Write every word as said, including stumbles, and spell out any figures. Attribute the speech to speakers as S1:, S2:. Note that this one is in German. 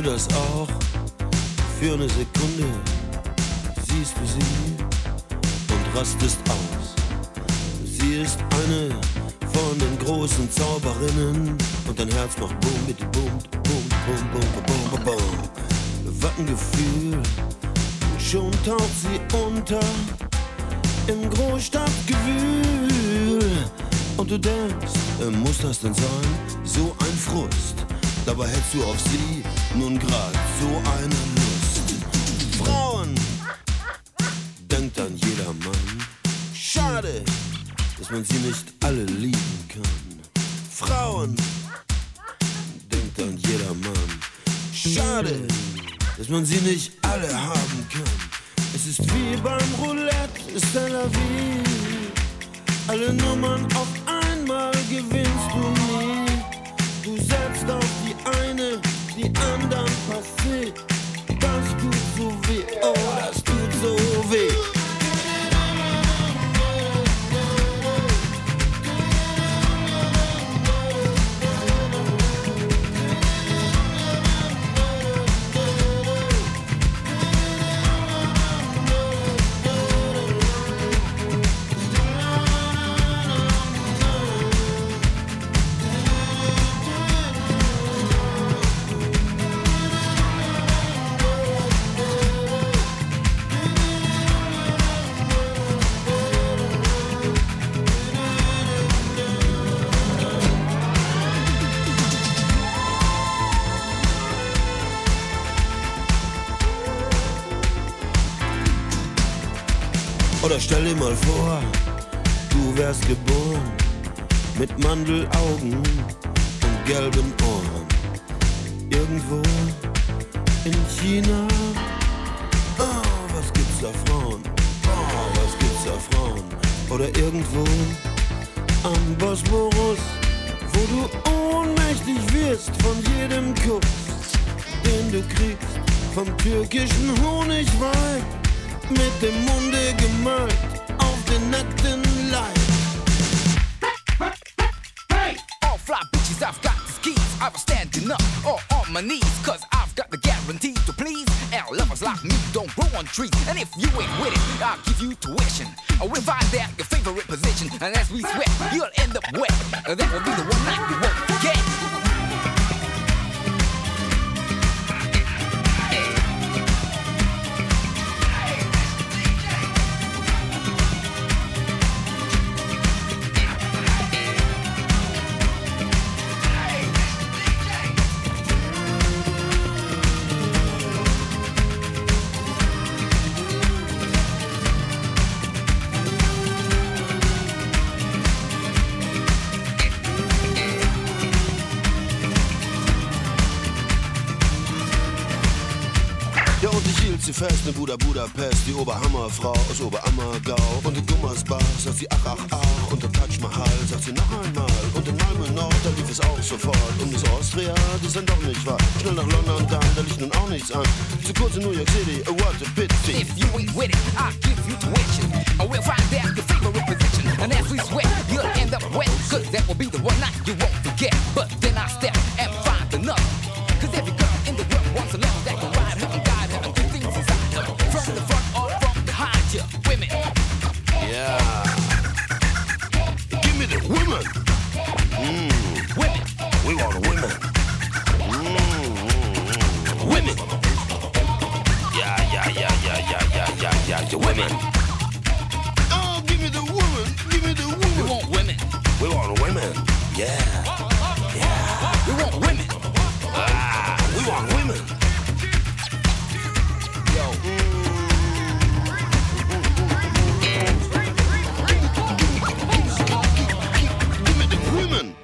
S1: du das auch? Für eine Sekunde siehst du sie und rastest aus. Sie ist eine von den großen Zauberinnen und dein Herz macht Boom, bitte Boom, Boom, Boom, Boom, Boom, Boom, Boom. Was ein Gefühl, schon taucht sie unter im Großstadtgewühl. Und du denkst, äh, muss das denn sein? So ein Frust, dabei hättest du auf sie nun grad so eine Lust. Frauen, denkt an jeder Mann, schade, dass man sie nicht alle lieben kann. Frauen, denkt an jeder Mann, schade, dass man sie nicht alle haben kann. Es ist wie beim Roulette, ist Tel Aviv. Alle Nummern auf einmal gewinnst du nie. Du setzt auf die eine, die anderen passé. Das tut so weh, oh, das tut so weh. Oder stell dir mal vor, du wärst geboren mit Mandelaugen und gelben Ohren. Irgendwo in China, oh, was gibt's da Frauen, oh, was gibt's da Frauen. Oder irgendwo am Bosporus, wo du ohnmächtig wirst von jedem Kuss, den du kriegst vom türkischen Honigwein. Mit dem Munde gemalt auf den nackten Leib.
S2: Hey! All fly bitches, I've got the skis. I was standing up or on my knees, cause I've got the guarantee to please. Our lovers like me don't grow on trees. And if you ain't with it, I'll give you tuition. I will find out your favorite position. And as we sweat, you'll end up wet. And that will be the one night you won't forget.
S1: Sie fest in Buda Budapest, die Oberhammerfrau aus Oberammergau. Und in Gummersbach sagt sie ach, ach, ach. Und in Taj Mahal sagt sie noch einmal. Und in Malmö Nord, da lief es auch sofort. Und Miss Austria, die ist dann doch nicht wahr. Schnell nach London dann, da liegt nun auch nichts an. Zu kurz in New York City, oh, what a pity.
S2: If you ain't with it, I'll give you tuition. I will find out your favorite position. And as we sweat, you'll end up wet. Cause that will be the one night you won't forget. But then I step and find another. Cause every girl in the world wants a love that can ride her and guide her and do things inside her. From the front or from behind you, women.
S1: Yeah. Give me the women. Mm.
S2: Women.
S1: We want women. Mm.
S2: Women.
S1: Yeah, yeah, yeah, yeah, yeah, yeah, yeah, yeah, the women. Oh, give me the woman. Give me the woman.
S2: We want women.
S1: We want women. Yeah. Yeah.
S2: We want women.
S1: Ah, we want women.
S2: Yo.
S1: Give me the women.